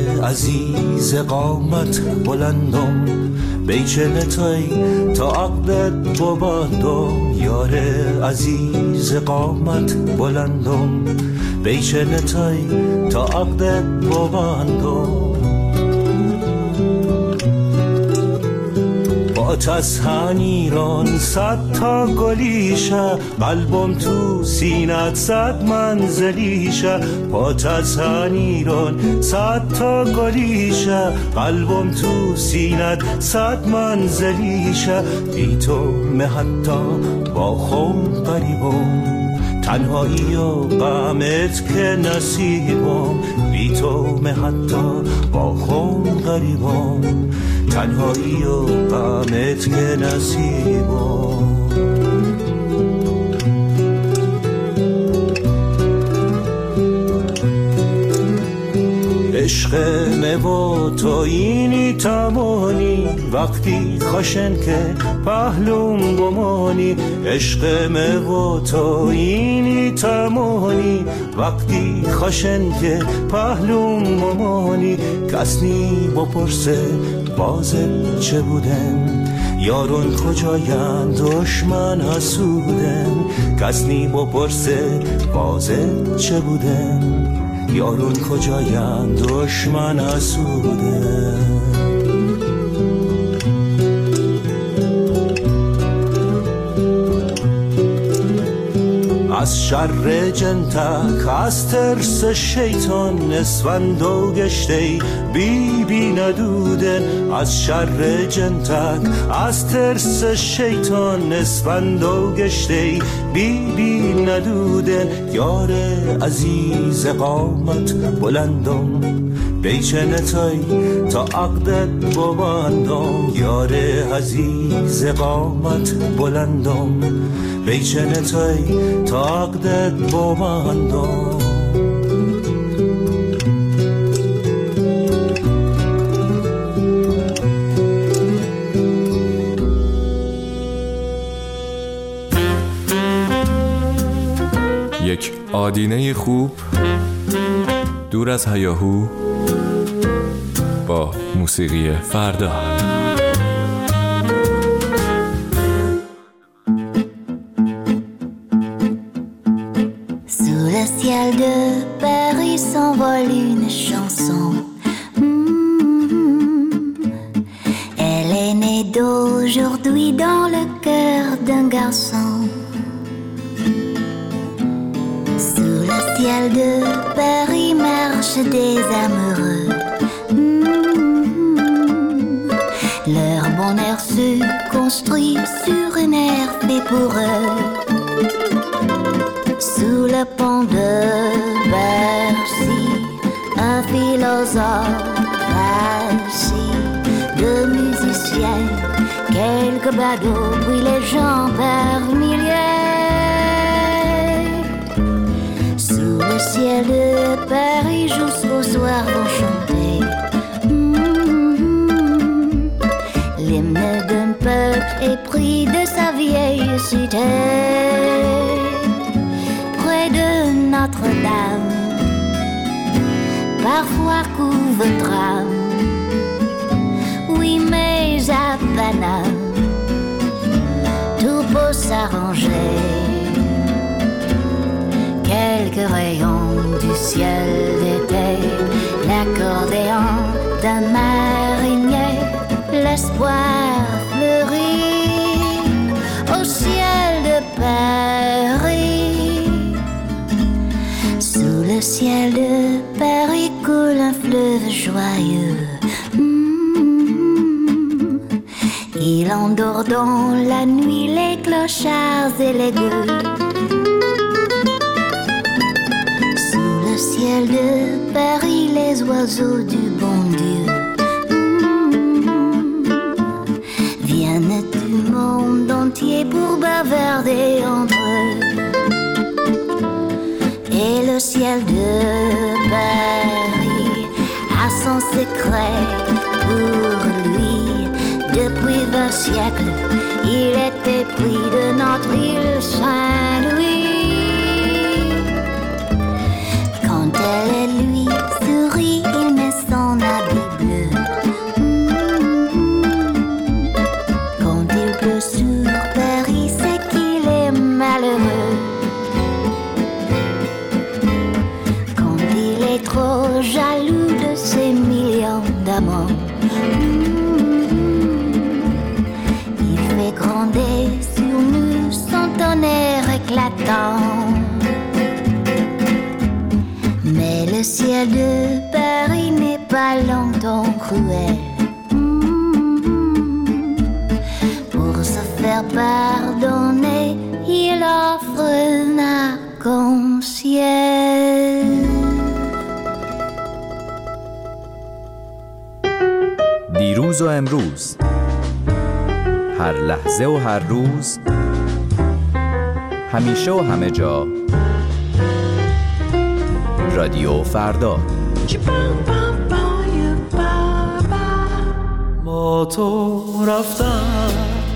عزیز قامت بلندم بیچنه تای تا عقدت ببندم یار عزیز قامت بلندم بیچنه تای تا عقدت ببندم تسهن ایران صد تا گلیشه قلبم تو سینت صد منزلیشه با تسهن ایران صد تا گلیشه قلبم تو سینت صد منزلیشه بی تو حتی با خون قریبم تنهایی و غمت که نصیبم بی تو حتی با خون قریبم تنهایی و غمت که نصیبم عشق و تو اینی تمانی وقتی خشن که پهلوم گمانی عشق و تو اینی تمانی وقتی خشن که پهلوم گمانی کس نی بپرسه بازم چه بودن یارون کجاین دشمن حسودن کس نی بپرسه بازم چه بودن یارون کجاین دشمن حسودن از شر جنتک از ترس شیطان اسفند و گشته بی بی ندودن از شر جنتک از ترس شیطان اسفند و گشته بی بی ندودن یار عزیز قامت بلندم بیچنه تای تا عقدت ببندم یار عزیز قامت بلندم بیچنه تای تا عقدت ببندم یک آدینه خوب دور از هیاهو با موسیقی فردا. Sous le ciel de Paris s'envole une chanson. Elle est née d'aujourd'hui dans le cœur d'un garçon. Sous le ciel de Paris marchent des amoureux. Leur bonheur se construit sur une air fait pour eux. Sous le pont de Bercy, un philosophe assis, deux musiciens, quelques badauds, puis les gens par milliers. Sous le ciel de Paris, jusqu'au soir vont chanter l'hymne d'un peuple épris de sa vieille cité. Près de Notre-Dame, parfois couvre drame. Oui, mais à Paname, tout peut s'arranger. Quelques rayons du ciel d'été, l'accordéon d'un marinier, l'espoir fleurit au ciel de Paris. Sous le ciel de Paris coule un fleuve joyeux. Il endort dans la nuit les clochards et les gueux. Sous le ciel de Paris les oiseaux du bon Dieu viennent du monde entier pour bavarder entre eux. Et le ciel de Paris a son secret pour lui. Depuis 20 siècles, il était pris de notre île Saint-Louis. Quand elle et lui sourit, il met son violemment. Il fait gronder sur nous son tonnerre éclatant. Mais le ciel de Paris n'est pas longtemps cruel. Pour se faire pardonner, il offre un arc-en-ciel. دیروز و امروز، هر لحظه و هر روز، همیشه و همه جا، رادیو فردا. با تو رفتم،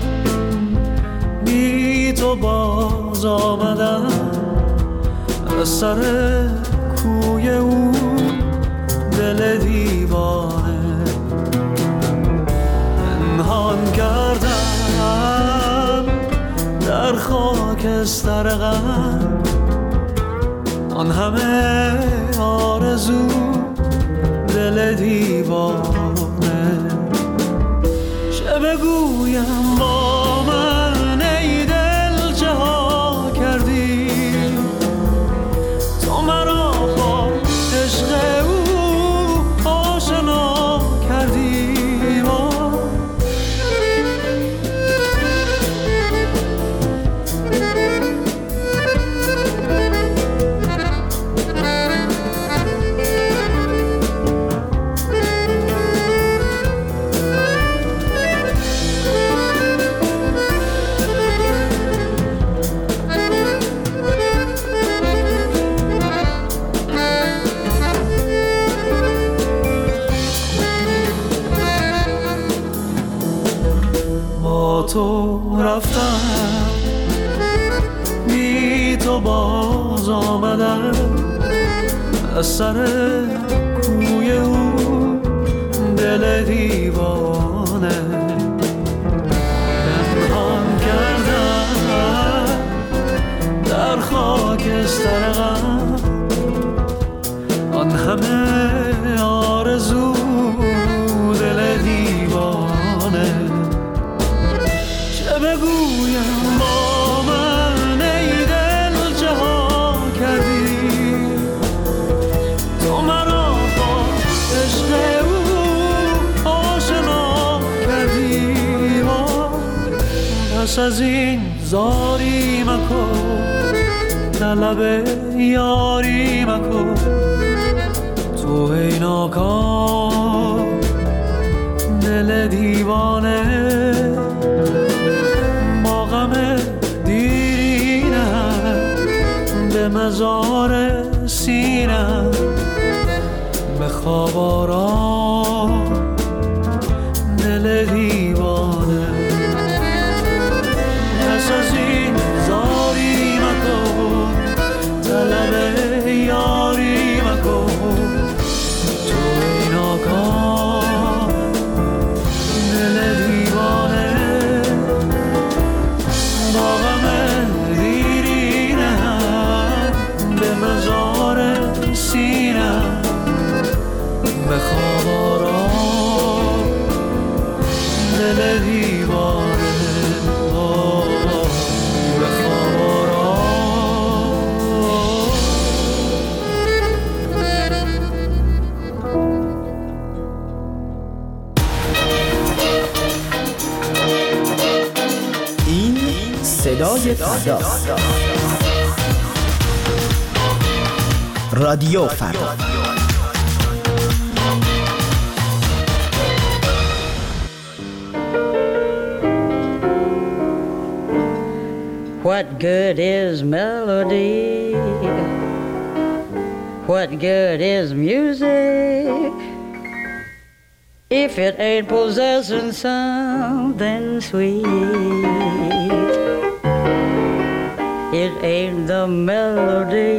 بی تو باز آمدم، از سر کوی او دل دیوانه پنهان کردم در خاکستر غم، آن همه آرزو دل دیوانه. چه بگویم با من ای دل چه ها کردی، تو مرا با عشق او آشنا کردی. تو رفتم، بی تو باز آمدم، از سر کوی او دل دیوانه پنهان کردم در خاکستر غم، آن همه آرزو دل دیوانه. بگویم با من ای دل چه ها کردی، تو مرا با عشق او آشنا کردی. پس از این زاری مکن، طلب یاری مکن، تو ای ناکام دل دیوانه. غم دیرینم به مزار سینم، به خواب آرام دل دیوانه. پس از این زاری مکن، طلب یاری مکن، تو ای ناکام دل دیوانه. به خواب آرام دل دیوانه، به خواب آرام. این صدای فرداست. رادیو فردا. What good is melody? What good is music if it ain't possessing something sweet? It ain't the melody,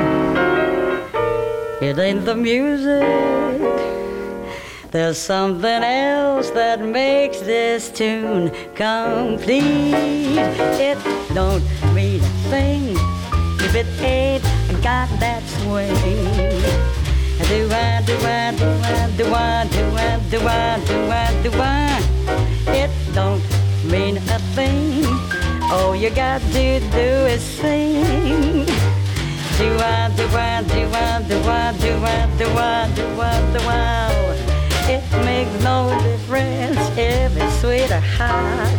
it ain't the music. There's something else that makes this tune complete. It don't mean a thing if it ain't got that swing. Do I, do I, do I, do I, do I, It don't mean a thing. All you got to do is sing. It makes no difference if it's sweet or hot.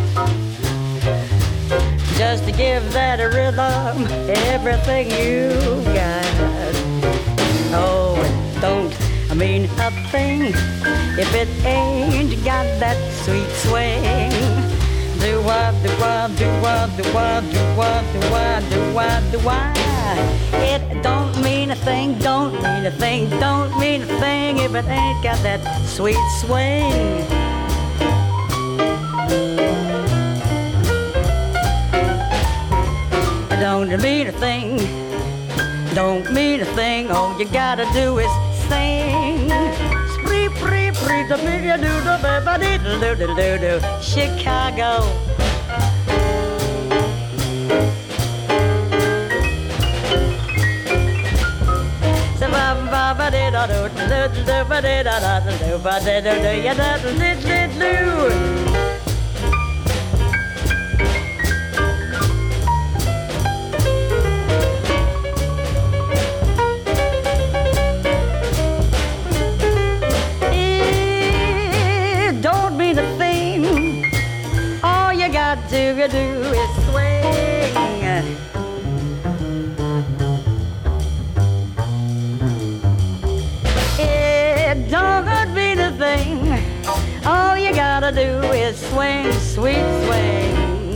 Just to give that a rhythm everything you got. Oh, it don't mean a thing if it ain't got that sweet swing. Do-wah, do-wah, do-wah, do-wah, do-wah, do-wah, do-wah, do-wah. It don't mean a thing, don't mean a thing, don't mean a thing if it ain't got that sweet swing. Don't mean a thing, don't mean a thing, all you gotta do is sing. Chicago. You do is swing. It don't mean a thing. All you gotta do is swing, sweet swing.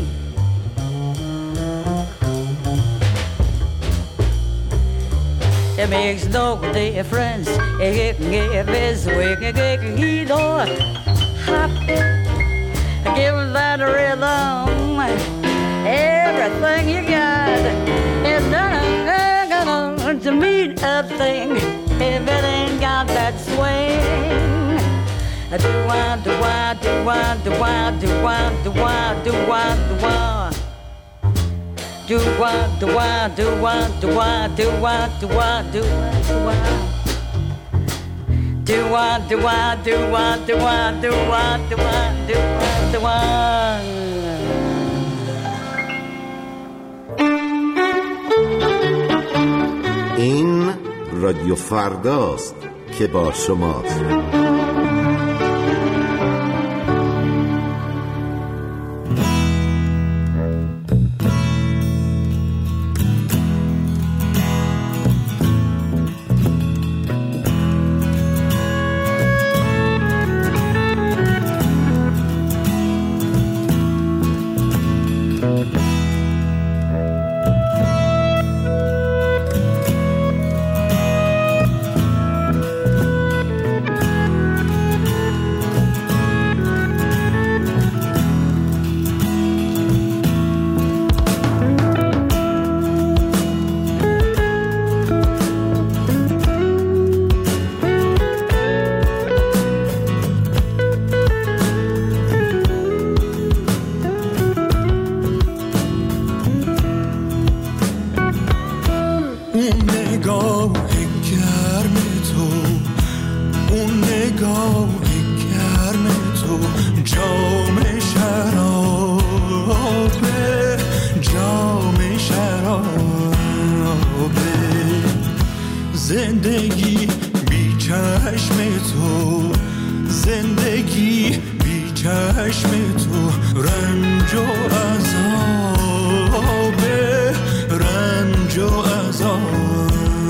It makes no difference if it's swing or hop. Give that rhythm everything you got. It's not gonna to mean a thing if it ain't got that swing. Do-wah, do-wah, do-wah, do-wah, do-wah, do-wah, do-wah, do-wah. Do-wah, do-wah, do-wah, do-wah, do-wah, do-wah, do-wah. Do-wah, do-wah, do-wah, do-wah, do-wah, do-wah, do-wah, do-wah. این رادیو فرداست که با شماست. زندگی بی چشم تو، زندگی بی چشم تو، رنج و عذابه، رنج و عذابه.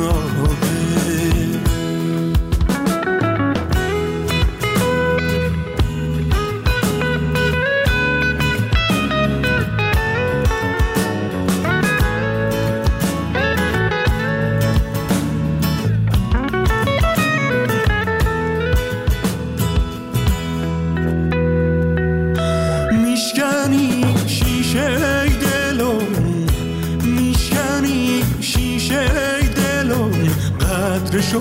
قدرشو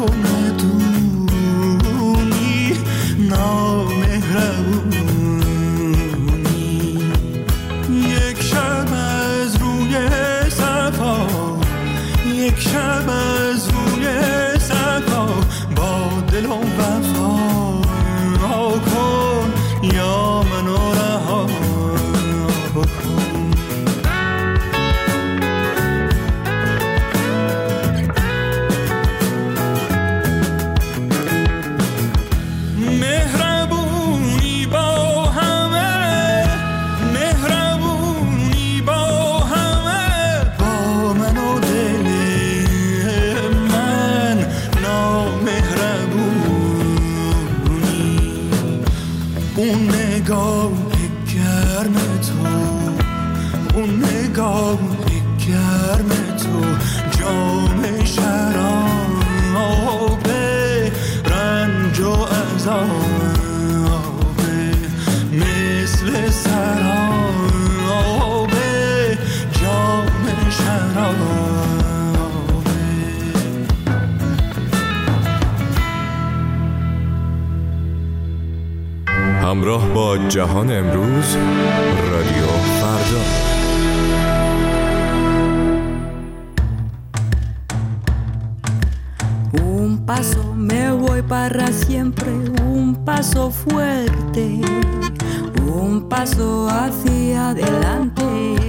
ندونی، نامهربونی. یک شب از روی صفا، یک شب از روی صفا، با دل و وفا اون نگاه گرم تو، اون نگاه گرم تو، جام شراب رنج و عذاب مثل سراب جام شراب. همراه با جهان امروز، رادیو فردا. Un paso me voy para siempre, un paso fuerte, un paso hacia adelante.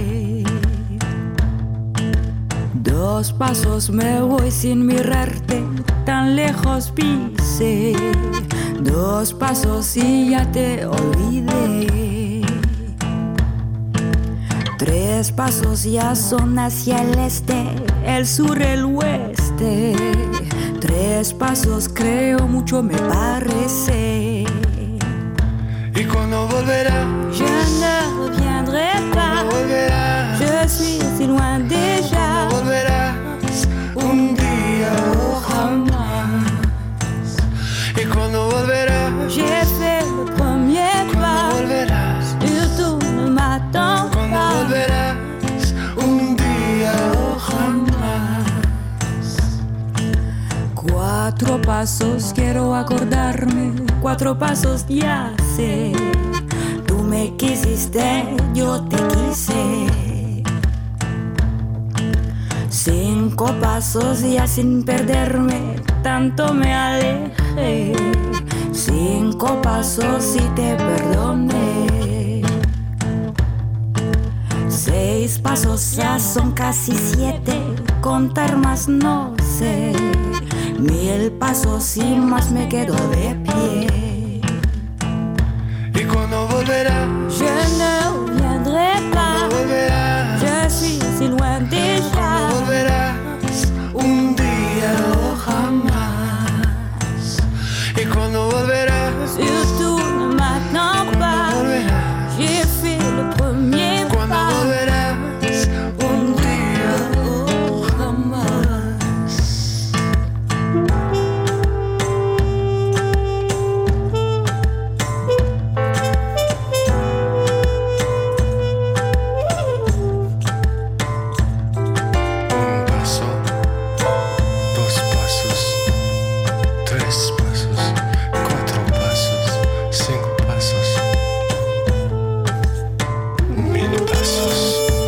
Dos pasos me voy sin mirarte, tan lejos pisé. Dos pasos y ya te olvidé. Tres pasos ya son hacia el este, el sur, el oeste. Tres pasos creo mucho me parece. ¿Y cuando volverá? Je ne reviendrai pas. Je suis si loin déjà. Volverás un día o jamás. ¿Y cuando volverás? J'ai fait le premier pas. Volverás. Surtout ne m'attends Cuando pas. volverás un día o jamás. Cuatro pasos quiero acordarme, cuatro pasos ya sé. Tú me quisiste, yo te quise. Cinco pasos ya sin perderme, tanto me alejé. Cinco pasos y te perdoné. Seis pasos ya son casi 7, contar más no sé. 1000 pasos y más me quedo de pie. ¿Y cuando volverás? Je ne reviendrai pas. Volverás. Je suis si loin déjà. Volverás un día o jamás. ¿Y cuando volverás? Surtout ne m'attends pas. Volverás. J'ai fait le premier Cuando pas. volverás un día o jamás. Un paso, dos pasos, tres pasos, cuatro pasos, 5 pasos, 1000 pasos.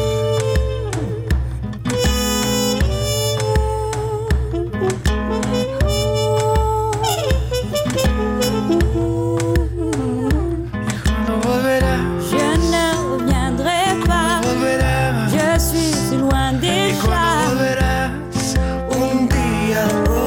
Cuando volverás, Je ne reviendrai pas. volverás. Je suis si loin Y déjà. cuando volverás un día o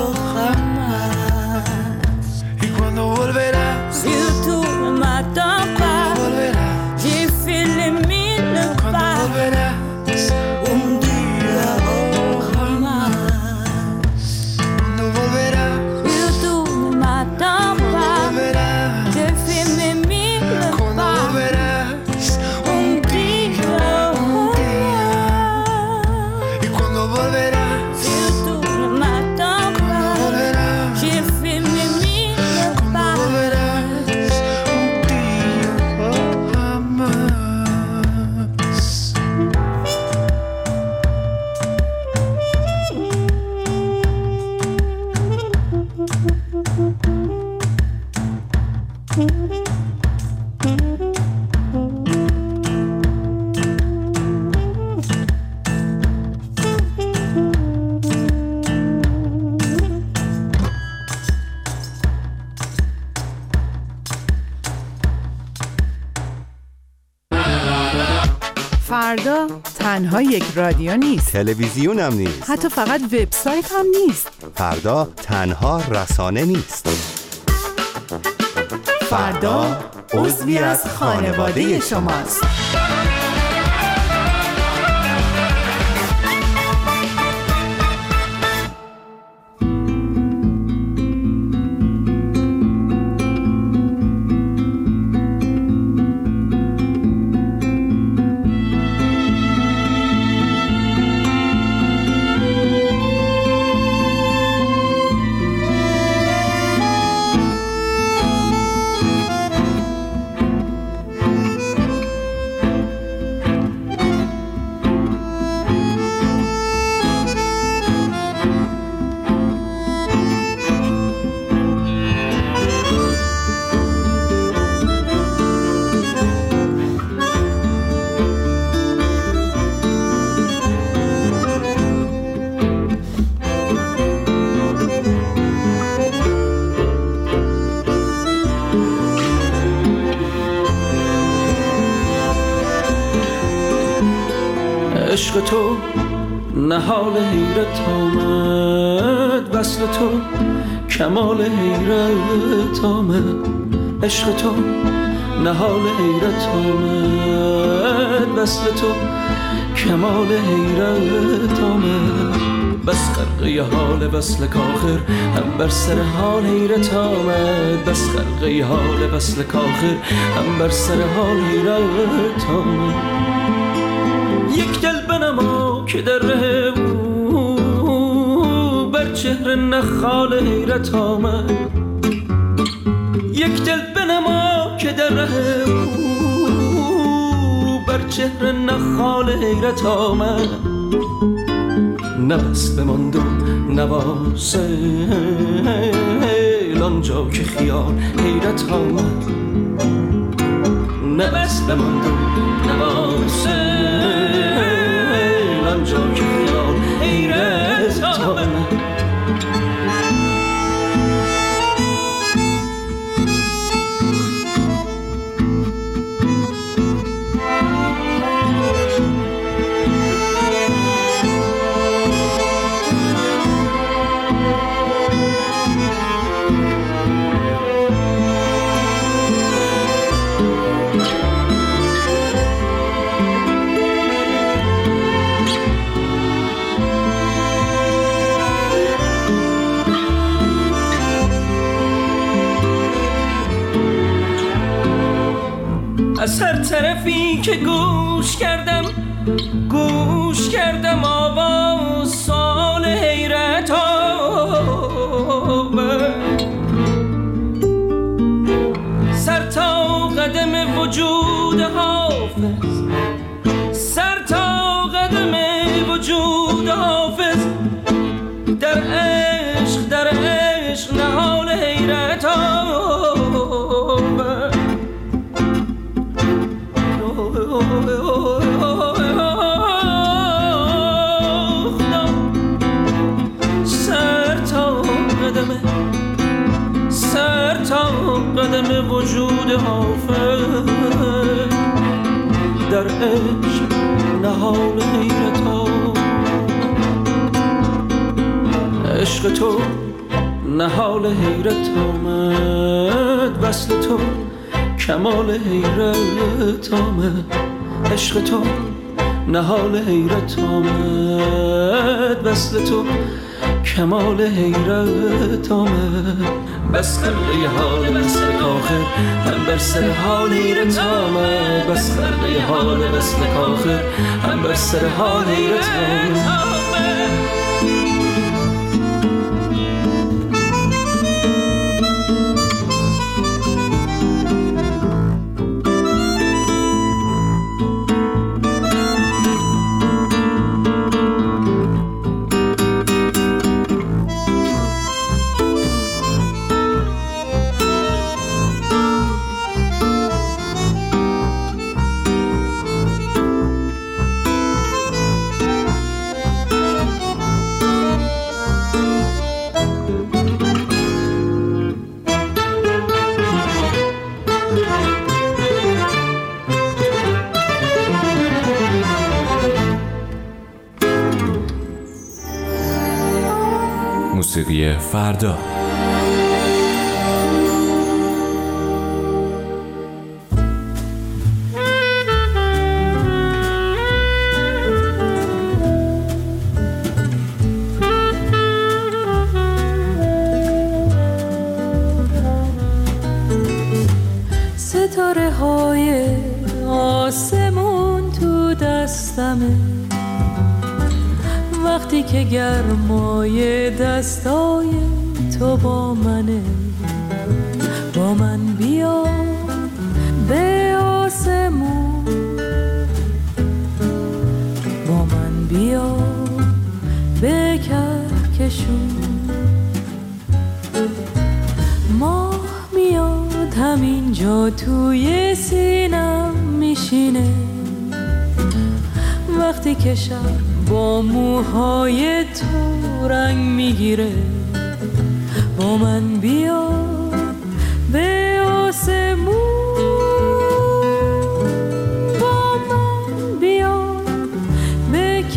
jamás. Y cuando volverás, Surtout ne m'attends pas. volverás. J'ai fait les 1000 Cuando pas. volverás un día o jamás. Cuando volverás, Surtout ne m'attends pas. volverás. J'ai fait mes 1000 Cuando pas. volverás un día o jamás. Y cuando volverás, Surtout ne m'attends pas. volverás. J'ai fait mes 1000 pas. Volverás un día o jamás. فردا تنها یک رادیو نیست، تلویزیون هم نیست. حتی فقط وبسایت هم نیست. فردا تنها رسانه نیست. فردا عضوی از خانواده شماست. عشق تو نهال حیرت آمد، وصل تو کمال حیرت آمد. عشق تو نهال حیرت آمد، وصل تو کمال حیرت آمد. بس خرقه حال وصل کاخر هم بر سر حال حیرت آمد. بس خرقه حال وصل کاخر هم بر سر حال حیرت آمد. یک دل بنما که در ره او بر چهره نخال حیرت آمد. یک دل بنما که در ره او بر چهره نخال حیرت آمد. نبست بماند و نواسل آنجا که خیال حیرت آمد. نبست بماند و نواسل آنجا که خیال حیرت آمد. از هر طرفی که گوش کردم آواز سال حیرت آمد. سر تا قدم وجود حافظ، سر تا قدم وجود حافظ در عشق نهال حیرت آمد. سر تا قدم وجود حافظ در عشق نهال حیرت آمد. عشق تو نهال حیرت آمد، وصل تو کمال حیرت آمد. عشق تو نهال حیرت آمد، وصل تو کمال حیرت آمد. بس خرقه حال وصل کاخر هم بر سر حال حیرت آمد. بس خرقه حال وصل کاخر هم بر سر حال حیرت آمد. موسیقی فردا. ستاره های آسمون تو دستمه، وقتی که گرمای دستای تو با منه. با من بیا به آسمون، با من بیا به کهکشون. ماه میاد همینجا توی سینم میشینه، وقتی که شب با موهای تو رنگ میگیره. با من بیا به آسمون، با من بیا به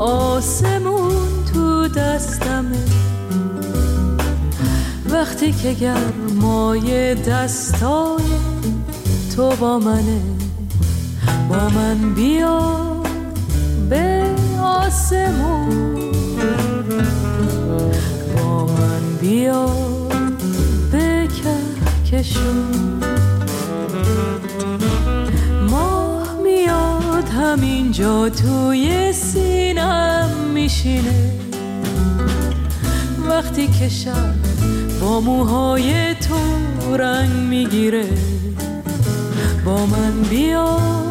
آسمون تو دستمه، وقتی که گرمای دستای تو با منه، با من بیا به آسمون، با من بیا به کهکشون. ماه میاد همینجا توی سینم میشینه، وقتی که شب با موهای تو رنگ میگیره، با من بیا